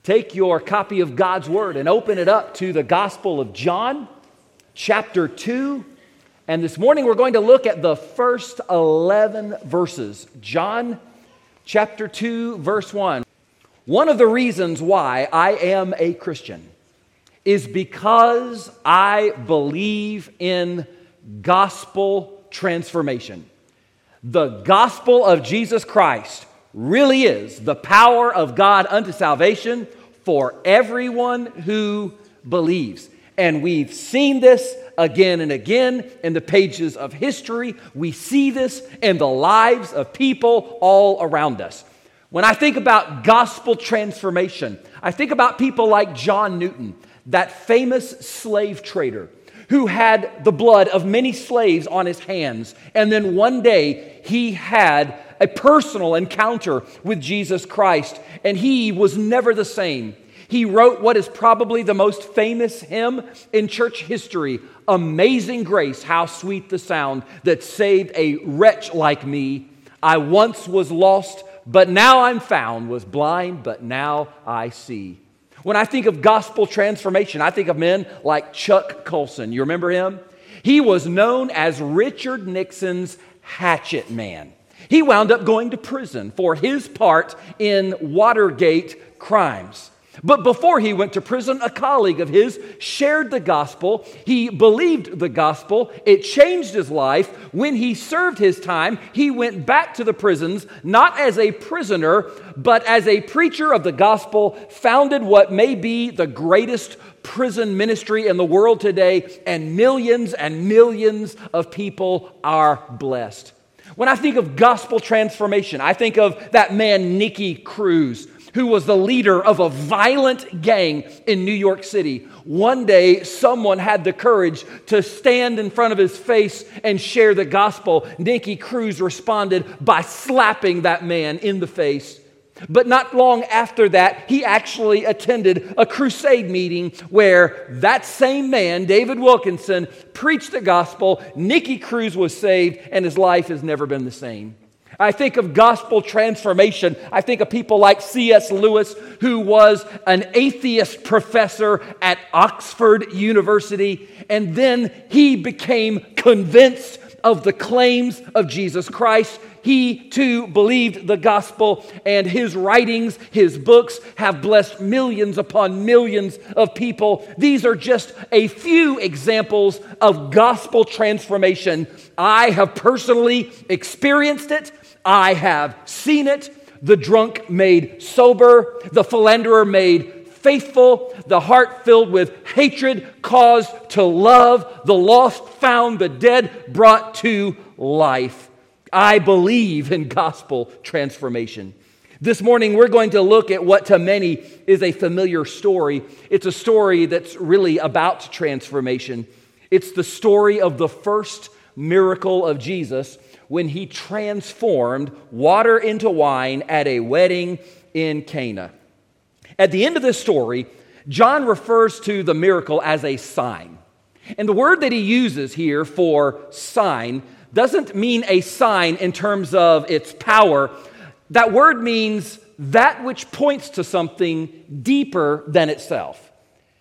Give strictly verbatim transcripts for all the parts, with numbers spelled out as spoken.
Take your copy of God's Word and open it up to the Gospel of John, chapter two. And this morning we're going to look at the first eleven verses. John, chapter two, verse one. One of the reasons why I am a Christian is because I believe in gospel transformation. The gospel of Jesus Christ really is the power of God unto salvation for everyone who believes. And we've seen this again and again in the pages of history. We see this in the lives of people all around us. When I think about gospel transformation, I think about people like John Newton, that famous slave trader who had the blood of many slaves on his hands. And then one day he had a personal encounter with Jesus Christ, and he was never the same. He wrote what is probably the most famous hymn in church history, Amazing Grace, how sweet the sound that saved a wretch like me. I once was lost, but now I'm found, was blind, but now I see. When I think of gospel transformation, I think of men like Chuck Colson. You remember him? He was known as Richard Nixon's hatchet man. He wound up going to prison for his part in Watergate crimes. But before he went to prison, a colleague of his shared the gospel. He believed the gospel. It changed his life. When he served his time, he went back to the prisons, not as a prisoner, but as a preacher of the gospel, founded what may be the greatest prison ministry in the world today, and millions and millions of people are blessed. When I think of gospel transformation, I think of that man, Nicky Cruz, who was the leader of a violent gang in New York City. One day, someone had the courage to stand in front of his face and share the gospel. Nicky Cruz responded by slapping that man in the face. But not long after that, he actually attended a crusade meeting where that same man, David Wilkinson, preached the gospel. Nicky Cruz was saved, and his life has never been the same. I think of gospel transformation. I think of people like C S Lewis, who was an atheist professor at Oxford University, and then he became convinced of the claims of Jesus Christ. He too believed the gospel, and his writings, his books have blessed millions upon millions of people. These are just a few examples of gospel transformation. I have personally experienced it. I have seen it. The drunk made sober, the philanderer made faithful, the heart filled with hatred caused to love, the lost found, the dead brought to life. I believe in gospel transformation. This morning, we're going to look at what to many is a familiar story. It's a story that's really about transformation. It's the story of the first miracle of Jesus when he transformed water into wine at a wedding in Cana. At the end of this story, John refers to the miracle as a sign. And the word that he uses here for sign doesn't mean a sign in terms of its power. That word means that which points to something deeper than itself.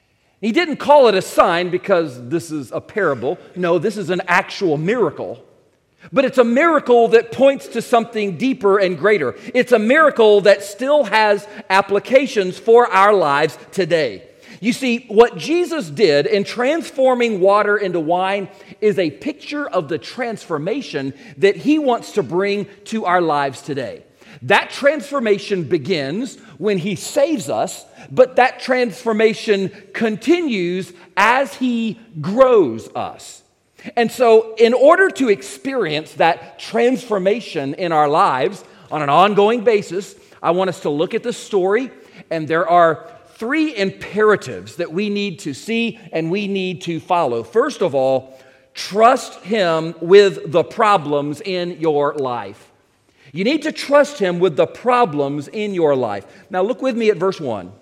He didn't call it a sign because this is a parable. No, this is an actual miracle. But it's a miracle that points to something deeper and greater. It's a miracle that still has applications for our lives today. You see, what Jesus did in transforming water into wine is a picture of the transformation that he wants to bring to our lives today. That transformation begins when he saves us, but that transformation continues as he grows us. And so, in order to experience that transformation in our lives on an ongoing basis, I want us to look at the story, and there are three imperatives that we need to see and we need to follow. First of all, trust him with the problems in your life. You need to trust him with the problems in your life. Now look with me at verse one.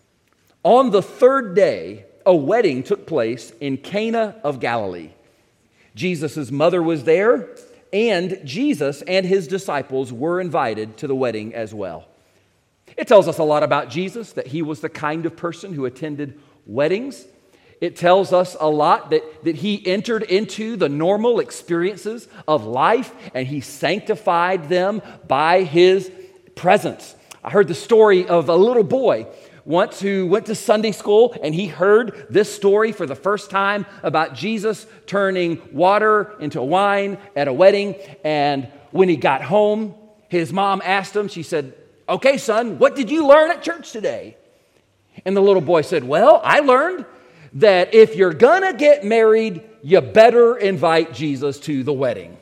On the third day, a wedding took place in Cana of Galilee. Jesus' mother was there, and Jesus and his disciples were invited to the wedding as well. It tells us a lot about Jesus, that he was the kind of person who attended weddings. It tells us a lot that, that he entered into the normal experiences of life and he sanctified them by his presence. I heard the story of a little boy once who went to Sunday school and he heard this story for the first time about Jesus turning water into wine at a wedding. And when he got home, his mom asked him, she said, "Okay, son, what did you learn at church today?" And the little boy said, "Well, I learned that if you're gonna get married, you better invite Jesus to the wedding."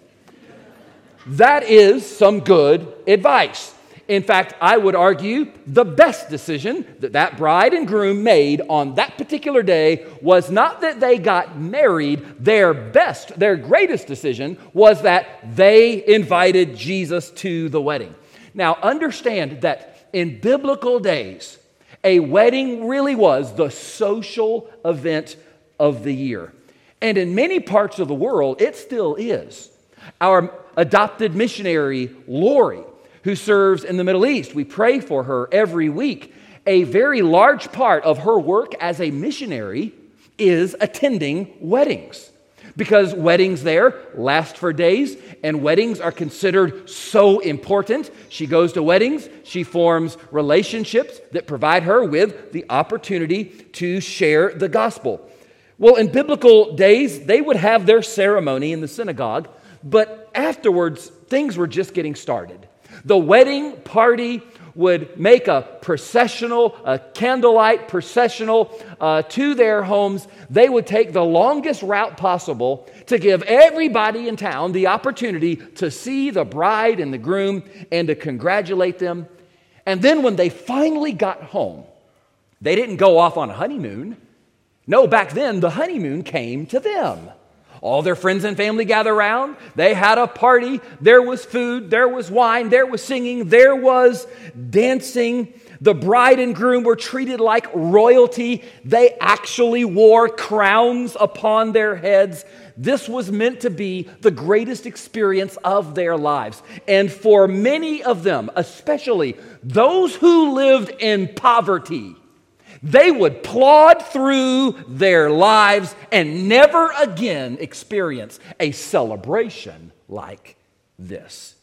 That is some good advice. In fact, I would argue the best decision that that bride and groom made on that particular day was not that they got married. Their best, their greatest decision was that they invited Jesus to the wedding. Now, understand that in biblical days, a wedding really was the social event of the year. And in many parts of the world, it still is. Our adopted missionary, Lori, who serves in the Middle East, we pray for her every week. A very large part of her work as a missionary is attending weddings. Because weddings there last for days, and weddings are considered so important. She goes to weddings, she forms relationships that provide her with the opportunity to share the gospel. Well, in biblical days, they would have their ceremony in the synagogue, but afterwards, things were just getting started. The wedding party would make a processional, a candlelight processional uh, to their homes. They would take the longest route possible to give everybody in town the opportunity to see the bride and the groom and to congratulate them. And then when they finally got home, they didn't go off on a honeymoon. No, back then the honeymoon came to them. All their friends and family gather around. They had a party. There was food. There was wine. There was singing. There was dancing. The bride and groom were treated like royalty. They actually wore crowns upon their heads. This was meant to be the greatest experience of their lives. And for many of them, especially those who lived in poverty, they would plod through their lives and never again experience a celebration like this.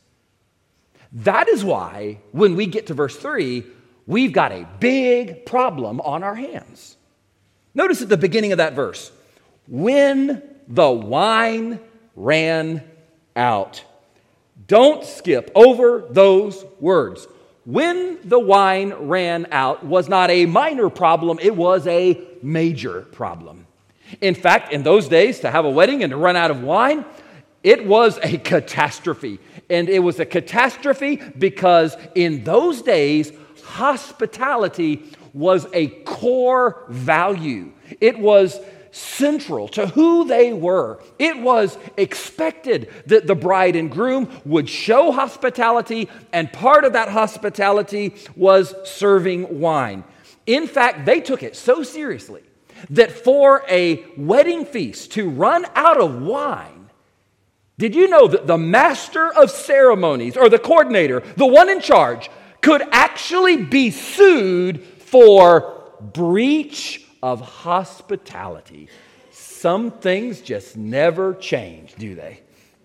That is why when we get to verse three, we've got a big problem on our hands. Notice at the beginning of that verse, when the wine ran out. Don't skip over those words. When the wine ran out was not a minor problem, it was a major problem. In fact, in those days, to have a wedding and to run out of wine, it was a catastrophe. And it was a catastrophe because in those days, hospitality was a core value. It was central to who they were. It was expected that the bride and groom would show hospitality, and part of that hospitality was serving wine. In fact, they took it so seriously that for a wedding feast to run out of wine, did you know that the master of ceremonies, or the coordinator, the one in charge, could actually be sued for breach of hospitality? Some things just never change, do they?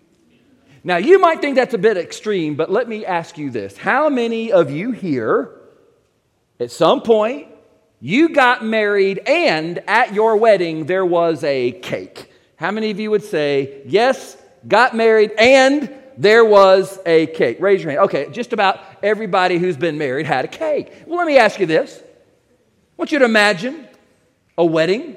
Now, you might think that's a bit extreme, but let me ask you this. How many of you here, at some point, you got married and at your wedding there was a cake? How many of you would say, yes, got married and there was a cake? Raise your hand. Okay, just about everybody who's been married had a cake. Well, let me ask you this. I want you to imagine a wedding,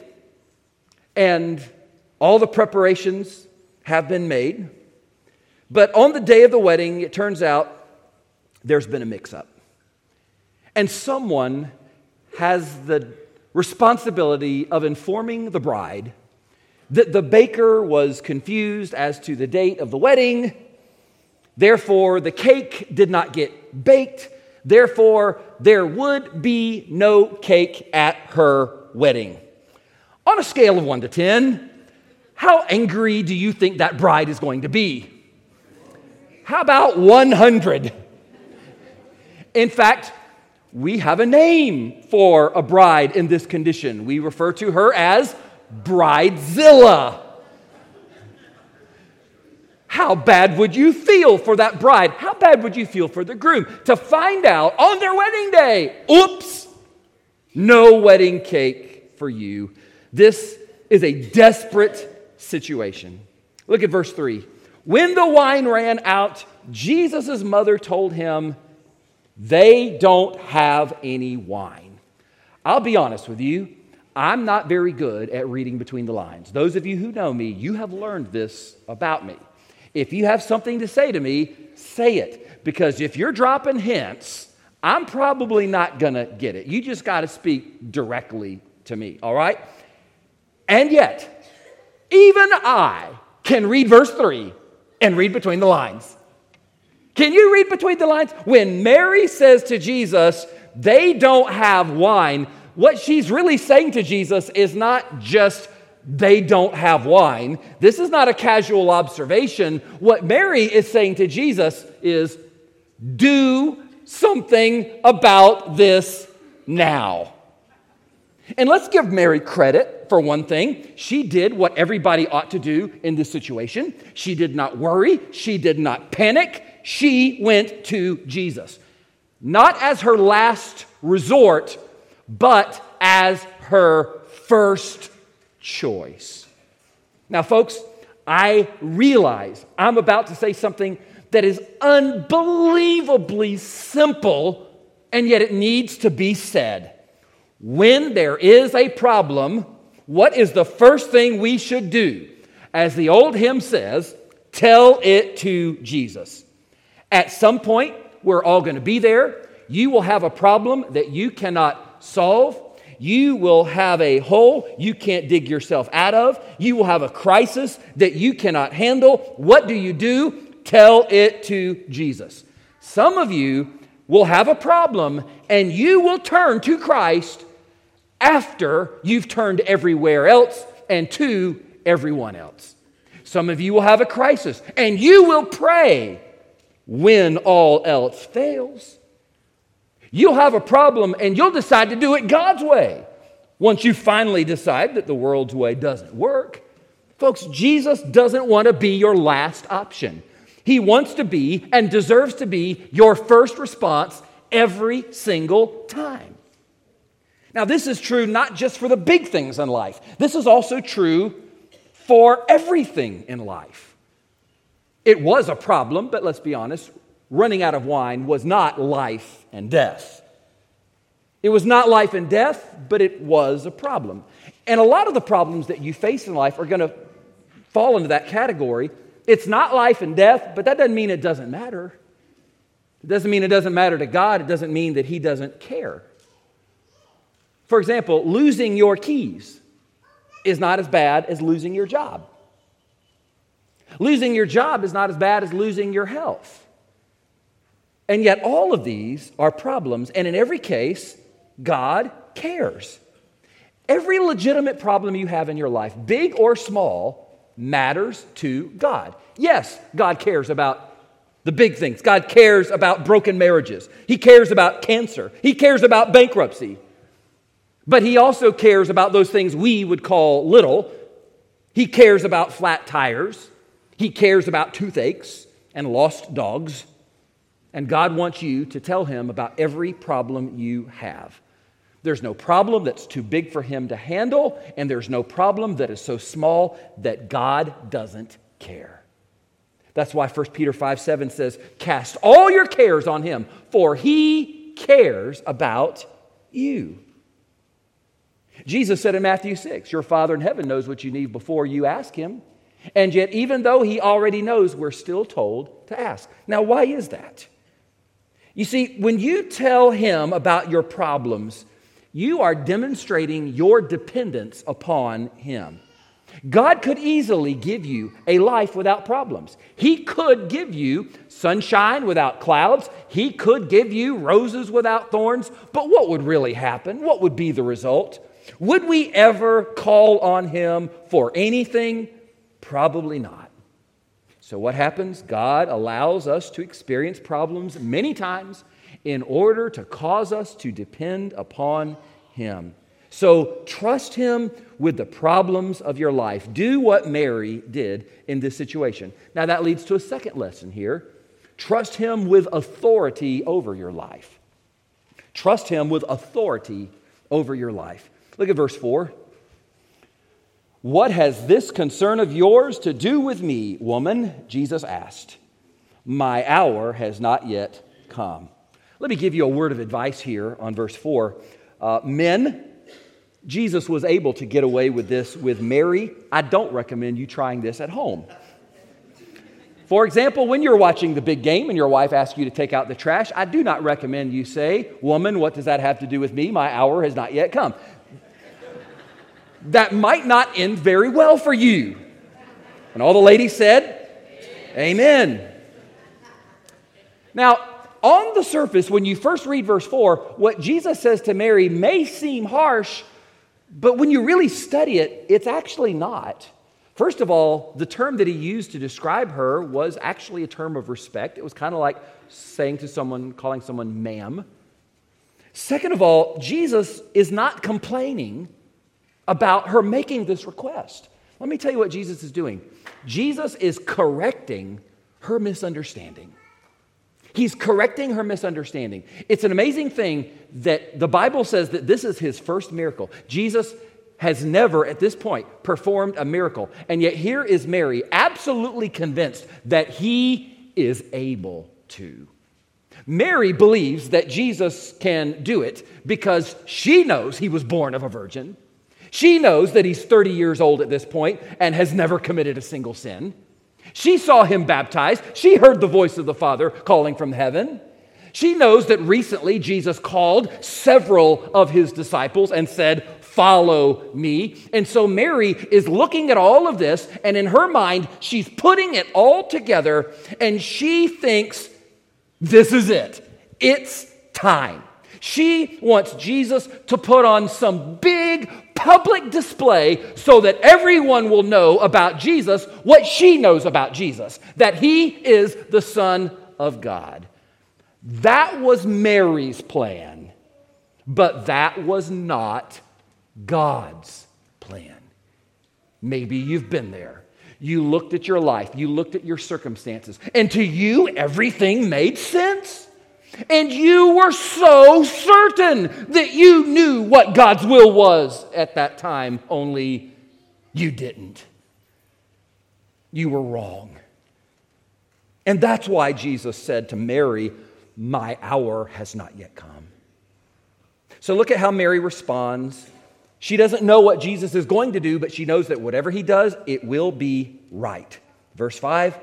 and all the preparations have been made. But on the day of the wedding, it turns out there's been a mix-up. And someone has the responsibility of informing the bride that the baker was confused as to the date of the wedding. Therefore, the cake did not get baked. Therefore, there would be no cake at her wedding. On a scale of one to ten, how angry do you think that bride is going to be? How about one hundred? In fact, we have a name for a bride in this condition. We refer to her as Bridezilla. How bad would you feel for that bride? How bad would you feel for the groom to find out on their wedding day, oops, no wedding cake for you? This is a desperate situation. Look at verse three. When the wine ran out, Jesus' mother told him, they don't have any wine. I'll be honest with you, I'm not very good at reading between the lines. Those of you who know me, you have learned this about me. If you have something to say to me, say it. Because if you're dropping hints, I'm probably not going to get it. You just got to speak directly to me, all right? And yet, even I can read verse three and read between the lines. Can you read between the lines? When Mary says to Jesus, they don't have wine, what she's really saying to Jesus is not just they don't have wine. This is not a casual observation. What Mary is saying to Jesus is, do something about this now. And let's give Mary credit for one thing. She did what everybody ought to do in this situation. She did not worry. She did not panic. She went to Jesus. Not as her last resort, but as her first choice. Now, folks, I realize I'm about to say something that is unbelievably simple, and yet it needs to be said. When there is a problem, what is the first thing we should do? As the old hymn says, tell it to Jesus. At some point, we're all going to be there. You will have a problem that you cannot solve. You will have a hole you can't dig yourself out of. You will have a crisis that you cannot handle. What do you do? Tell it to Jesus. Some of you will have a problem and you will turn to Christ after you've turned everywhere else and to everyone else. Some of you will have a crisis and you will pray when all else fails. You'll have a problem and you'll decide to do it God's way once you finally decide that the world's way doesn't work. Folks, Jesus doesn't want to be your last option. He wants to be and deserves to be your first response every single time. Now, this is true not just for the big things in life. This is also true for everything in life. It was a problem, but let's be honest, running out of wine was not life and death. It was not life and death, but it was a problem. And a lot of the problems that you face in life are going to fall into that category. It's not life and death, but that doesn't mean it doesn't matter. It doesn't mean it doesn't matter to God. It doesn't mean that He doesn't care. For example, losing your keys is not as bad as losing your job. Losing your job is not as bad as losing your health. And yet all of these are problems, and in every case, God cares. Every legitimate problem you have in your life, big or small, matters to God. Yes, God cares about the big things. God cares about broken marriages. He cares about cancer. He cares about bankruptcy. But He also cares about those things we would call little. He cares about flat tires. He cares about toothaches and lost dogs. And God wants you to tell Him about every problem you have. There's no problem that's too big for Him to handle, and there's no problem that is so small that God doesn't care. That's why First Peter five seven says, cast all your cares on Him, for He cares about you. Jesus said in Matthew six, your Father in heaven knows what you need before you ask Him. And yet, even though He already knows, we're still told to ask. Now, why is that? You see, when you tell Him about your problems, you are demonstrating your dependence upon Him. God could easily give you a life without problems. He could give you sunshine without clouds. He could give you roses without thorns. But what would really happen? What would be the result? Would we ever call on Him for anything? Probably not. So what happens? God allows us to experience problems many times in order to cause us to depend upon Him. So trust Him with the problems of your life. Do what Mary did in this situation. Now that leads to a second lesson here. Trust Him with authority over your life. Trust Him with authority over your life. Look at verse four. "What has this concern of yours to do with me, woman?" Jesus asked. "My hour has not yet come." Let me give you a word of advice here on verse four. Uh, men, Jesus was able to get away with this with Mary. I don't recommend you trying this at home. For example, when you're watching the big game and your wife asks you to take out the trash, I do not recommend you say, "Woman, what does that have to do with me? My hour has not yet come." That might not end very well for you. And all the ladies said, Amen. Amen. Now, on the surface, when you first read verse four, what Jesus says to Mary may seem harsh, but when you really study it, it's actually not. First of all, the term that he used to describe her was actually a term of respect. It was kind of like saying to someone, calling someone ma'am. Second of all, Jesus is not complaining about her making this request. Let me tell you what Jesus is doing. Jesus is correcting her misunderstanding. He's correcting her misunderstanding. It's an amazing thing that the Bible says that this is his first miracle. Jesus has never, at this point, performed a miracle. And yet here is Mary, absolutely convinced that he is able to. Mary believes that Jesus can do it because she knows he was born of a virgin. She knows that he's thirty years old at this point and has never committed a single sin. She saw him baptized. She heard the voice of the Father calling from heaven. She knows that recently Jesus called several of his disciples and said, "Follow me." And so Mary is looking at all of this, and in her mind, she's putting it all together, and she thinks, this is it. It's time. She wants Jesus to put on some big public display so that everyone will know about Jesus what she knows about Jesus, that he is the Son of God. That was Mary's plan, but that was not God's plan. Maybe you've been there. You looked at your life, you looked at your circumstances, and to you, everything made sense. And you were so certain that you knew what God's will was at that time, only you didn't. You were wrong. And that's why Jesus said to Mary, "My hour has not yet come." So look at how Mary responds. She doesn't know what Jesus is going to do, but she knows that whatever he does, it will be right. Verse five,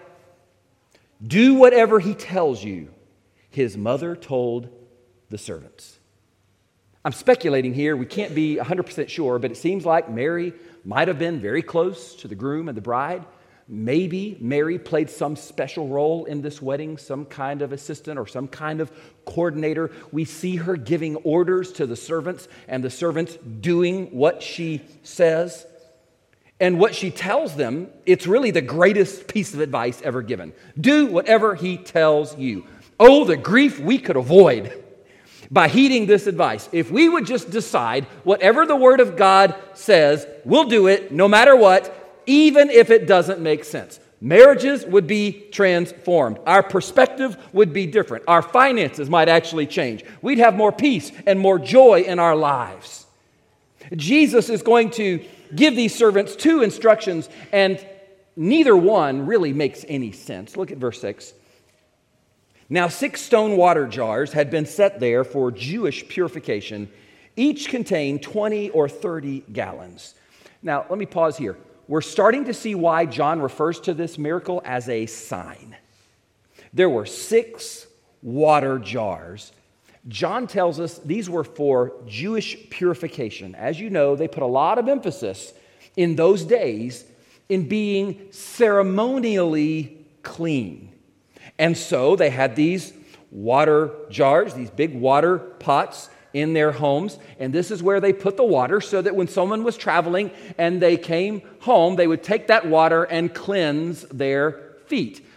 "Do whatever he tells you," his mother told the servants. I'm speculating here. We can't be one hundred percent sure, but it seems like Mary might have been very close to the groom and the bride. Maybe Mary played some special role in this wedding, some kind of assistant or some kind of coordinator. We see her giving orders to the servants and the servants doing what she says. And what she tells them, it's really the greatest piece of advice ever given. Do whatever he tells you. Oh, the grief we could avoid by heeding this advice. If we would just decide whatever the Word of God says, we'll do it no matter what, even if it doesn't make sense. Marriages would be transformed. Our perspective would be different. Our finances might actually change. We'd have more peace and more joy in our lives. Jesus is going to give these servants two instructions, and neither one really makes any sense. Look at verse six. Now, six stone water jars had been set there for Jewish purification. Each contained twenty or thirty gallons. Now, let me pause here. We're starting to see why John refers to this miracle as a sign. There were six water jars. John tells us these were for Jewish purification. As you know, they put a lot of emphasis in those days in being ceremonially clean. And so they had these water jars, these big water pots in their homes. And this is where they put the water so that when someone was traveling and they came home, they would take that water and cleanse their feet.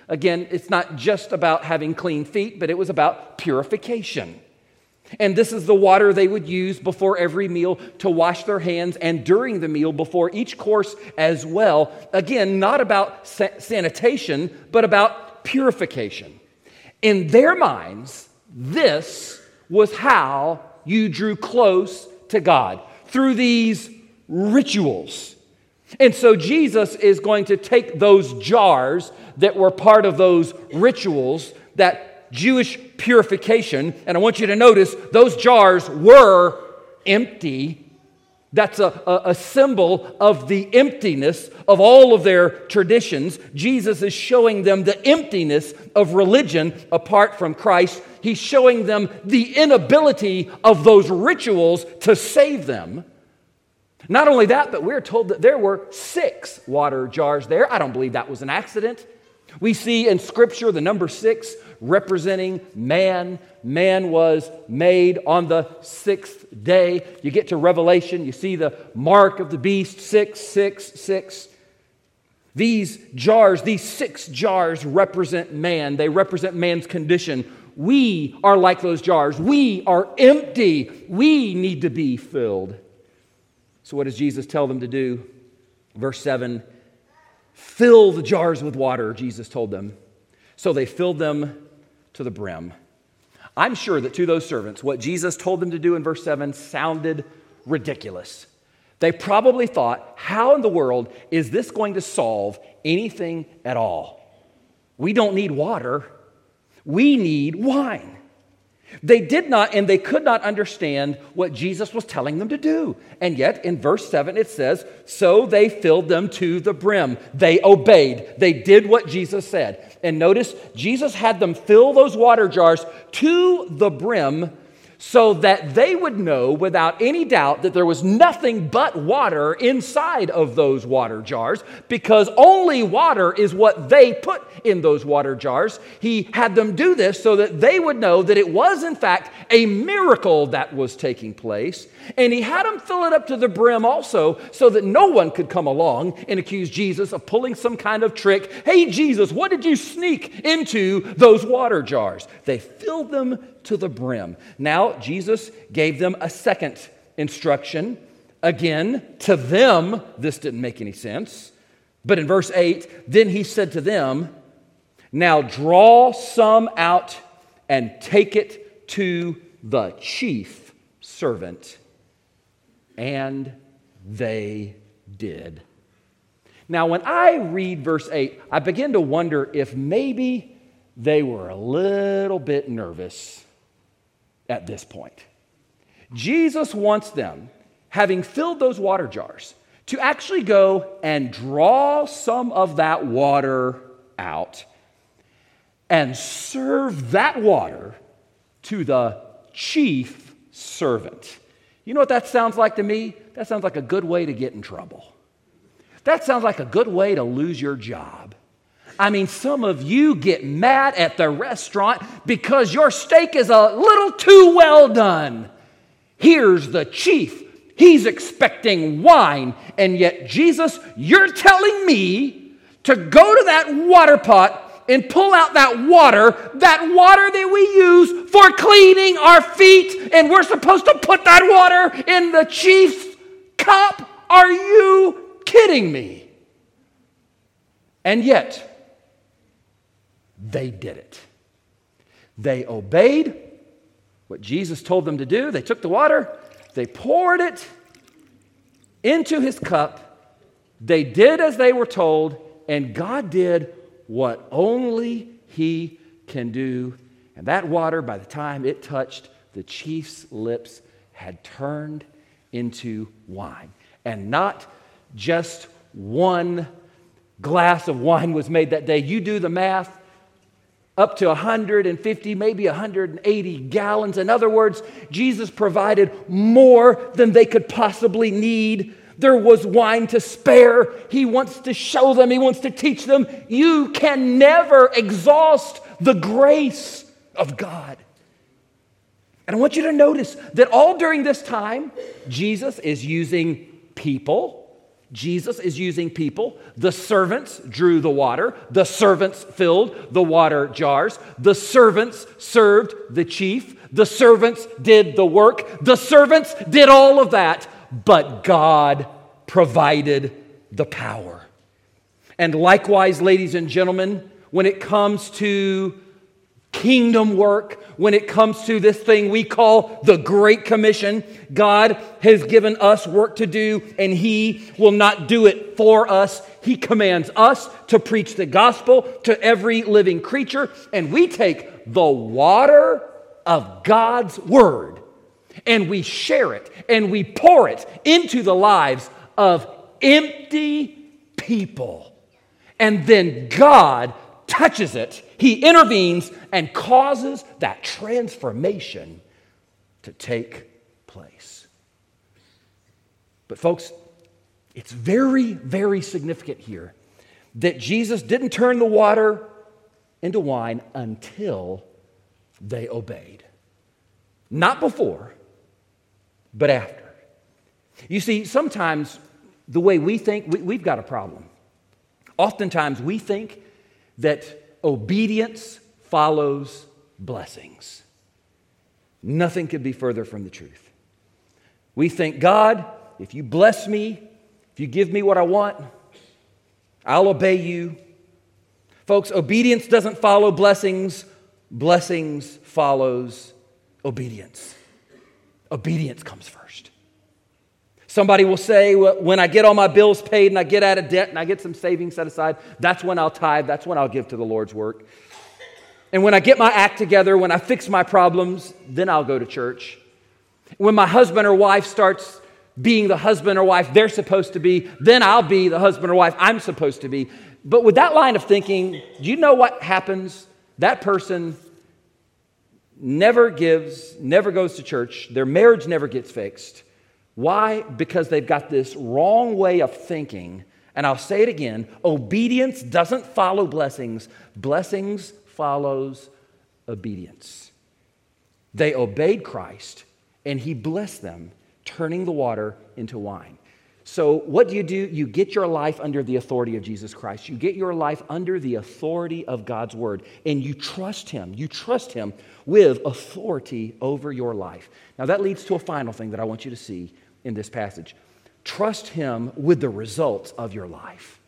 Again, it's not just about having clean feet, but it was about purification. And this is the water they would use before every meal to wash their hands and during the meal before each course as well. Again, not about sa- sanitation, but about purification. In their minds, this was how you drew close to God, through these rituals. And so Jesus is going to take those jars that were part of those rituals, that Jewish purification, and I want you to notice those jars were empty. That's a, a, a symbol of the emptiness of all of their traditions. Jesus is showing them the emptiness of religion apart from Christ. He's showing them the inability of those rituals to save them. Not only that, but we're told that there were six water jars there. I don't believe that was an accident. We see in Scripture the number six representing man. Man was made on the sixth day. You get to Revelation, you see the mark of the beast, six, six, six. These jars, these six jars represent man. They represent man's condition. We are like those jars. We are empty. We need to be filled. So what does Jesus tell them to do? Verse seven, fill the jars with water, Jesus told them. So they filled them to the brim. I'm sure that to those servants, what Jesus told them to do in verse seven sounded ridiculous. They probably thought, how in the world is this going to solve anything at all? We don't need water. We need wine. They did not and they could not understand what Jesus was telling them to do. And yet in verse seven it says, so they filled them to the brim. They obeyed. They did what Jesus said. And notice, Jesus had them fill those water jars to the brim so that they would know without any doubt that there was nothing but water inside of those water jars, because only water is what they put in those water jars. He had them do this so that they would know that it was in fact a miracle that was taking place. And he had them fill it up to the brim also so that no one could come along and accuse Jesus of pulling some kind of trick. Hey, Jesus, what did you sneak into those water jars? They filled them to the brim. Now, Jesus gave them a second instruction. Again, to them, this didn't make any sense. But in verse eight, then he said to them, now draw some out and take it to the chief servant. And they did. Now, when I read verse eight, I begin to wonder if maybe they were a little bit nervous at this point. Jesus wants them, having filled those water jars, to actually go and draw some of that water out and serve that water to the chief servant. You know what that sounds like to me? That sounds like a good way to get in trouble. That sounds like a good way to lose your job. I mean, some of you get mad at the restaurant because your steak is a little too well done. Here's the chief. He's expecting wine. And yet, Jesus, you're telling me to go to that water pot and pull out that water, that water that we use for cleaning our feet, and we're supposed to put that water in the chief's cup? Are you kidding me? And yet, they did it. They obeyed what Jesus told them to do. They took the water, they poured it into his cup. They did as they were told, and God did what only he can do. And that water, by the time it touched the chief's lips, had turned into wine. And not just one glass of wine was made that day. You do the math. Up to one hundred fifty, maybe one hundred eighty gallons. In other words, Jesus provided more than they could possibly need. There was wine to spare. He wants to show them, he wants to teach them, you can never exhaust the grace of God. And I want you to notice that all during this time, Jesus is using people Jesus is using people. The servants drew the water. The servants filled the water jars. The servants served the chief. The servants did the work. The servants did all of that. But God provided the power. And likewise, ladies and gentlemen, when it comes to kingdom work, when it comes to this thing we call the Great Commission, God has given us work to do, and He will not do it for us. He commands us to preach the gospel to every living creature, and we take the water of God's Word and we share it and we pour it into the lives of empty people. And then God touches it. He intervenes and causes that transformation to take place. But folks, it's very, very significant here that Jesus didn't turn the water into wine until they obeyed. Not before, but after. You see, sometimes the way we think, we, we've got a problem. Oftentimes we think that obedience follows blessings. Nothing could be further from the truth. We think, God, if you bless me, if you give me what I want, I'll obey you. Folks, obedience doesn't follow blessings. Blessings follows obedience. Obedience comes first. Somebody will say, well, when I get all my bills paid and I get out of debt and I get some savings set aside, that's when I'll tithe, that's when I'll give to the Lord's work. And when I get my act together, when I fix my problems, then I'll go to church. When my husband or wife starts being the husband or wife they're supposed to be, then I'll be the husband or wife I'm supposed to be. But with that line of thinking, do you know what happens? That person never gives, never goes to church. Their marriage never gets fixed. Why? Because they've got this wrong way of thinking. And I'll say it again, obedience doesn't follow blessings. Blessings follows obedience. They obeyed Christ, and He blessed them, turning the water into wine. So what do you do? You get your life under the authority of Jesus Christ. You get your life under the authority of God's Word, and you trust Him. You trust Him with authority over your life. Now that leads to a final thing that I want you to see in this passage. Trust Him with the results of your life.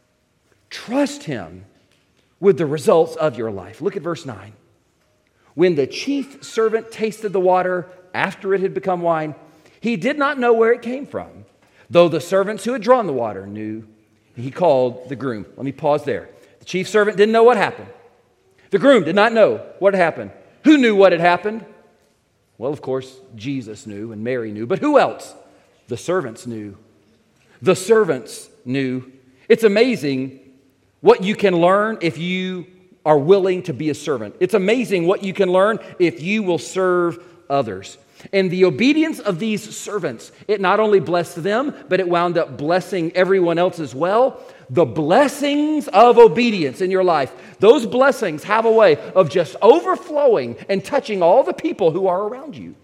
Trust Him with the results of your life. Look at verse nine. When the chief servant tasted the water after it had become wine, he did not know where it came from, though the servants who had drawn the water knew. He called the groom. Let me pause there. The chief servant didn't know what happened. The groom did not know what had happened. Who knew what had happened? Well, of course, Jesus knew and Mary knew. But who else? The servants knew. The servants knew. It's amazing what you can learn if you are willing to be a servant. It's amazing what you can learn if you will serve others. And the obedience of these servants, it not only blessed them, but it wound up blessing everyone else as well. The blessings of obedience in your life, those blessings have a way of just overflowing and touching all the people who are around you.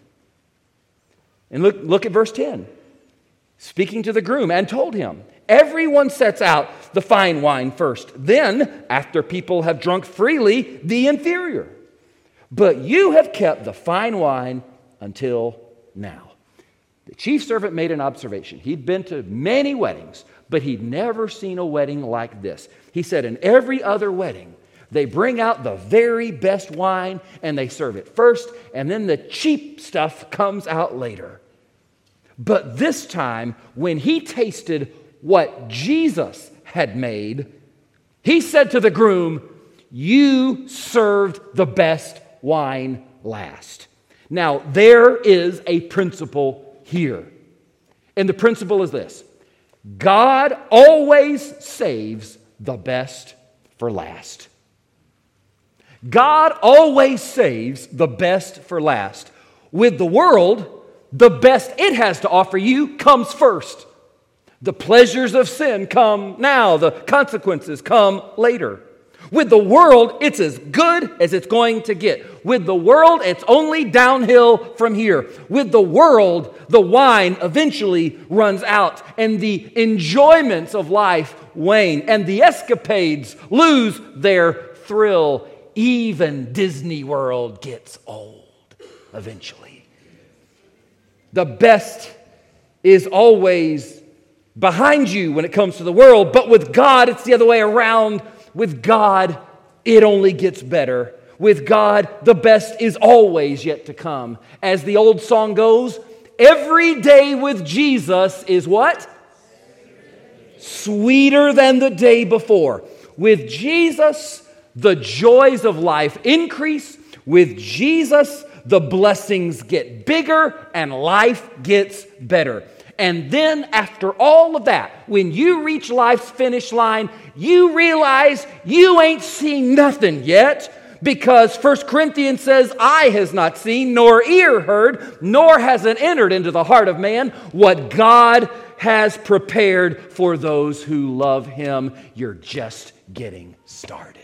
And look, look at verse ten. Speaking to the groom, and told him, everyone sets out the fine wine first. Then, after people have drunk freely, the inferior. But you have kept the fine wine until now. The chief servant made an observation. He'd been to many weddings, but he'd never seen a wedding like this. He said, in every other wedding, they bring out the very best wine and they serve it first, and then the cheap stuff comes out later. But this time, when he tasted what Jesus had made, he said to the groom, you served the best wine last. Now, there is a principle here. And the principle is this. God always saves the best for last. God always saves the best for last. With the world, the best it has to offer you comes first. The pleasures of sin come now. The consequences come later. With the world, it's as good as it's going to get. With the world, it's only downhill from here. With the world, the wine eventually runs out, and the enjoyments of life wane, and the escapades lose their thrill. Even Disney World gets old eventually. The best is always behind you when it comes to the world, but with God, it's the other way around. With God, it only gets better. With God, the best is always yet to come. As the old song goes, every day with Jesus is what? Sweeter than the day before. With Jesus, the joys of life increase. With Jesus, the blessings get bigger and life gets better. And then after all of that, when you reach life's finish line, you realize you ain't seen nothing yet, because First Corinthians says, eye has not seen, nor ear heard, nor has it entered into the heart of man what God has prepared for those who love Him. You're just getting started.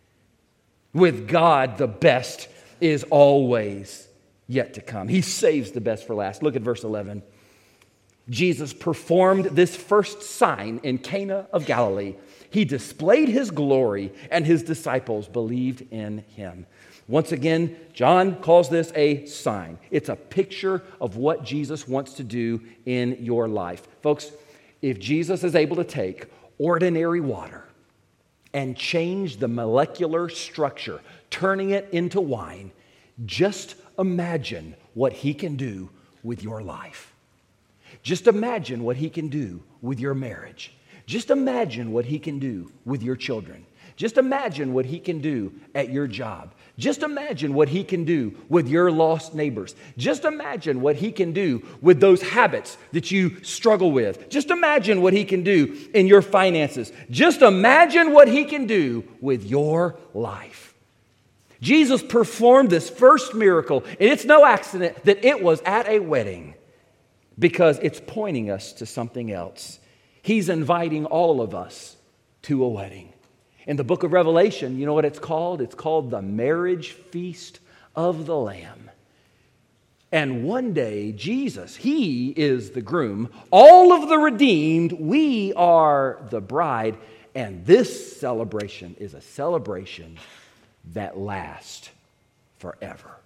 With God, the best is always yet to come. He saves the best for last. Look at verse eleven. Jesus performed this first sign in Cana of Galilee. He displayed His glory, and His disciples believed in Him. Once again, John calls this a sign. It's a picture of what Jesus wants to do in your life. Folks, if Jesus is able to take ordinary water and change the molecular structure, turning it into wine, just imagine what He can do with your life. Just imagine what He can do with your marriage. Just imagine what He can do with your children. Just imagine what He can do at your job. Just imagine what He can do with your lost neighbors. Just imagine what He can do with those habits that you struggle with. Just imagine what He can do in your finances. Just imagine what He can do with your life. Jesus performed this first miracle, and it's no accident that it was at a wedding, because it's pointing us to something else. He's inviting all of us to a wedding. In the book of Revelation, you know what it's called? It's called the marriage feast of the Lamb. And one day, Jesus, He is the groom. All of the redeemed, we are the bride. And this celebration is a celebration that lasts forever.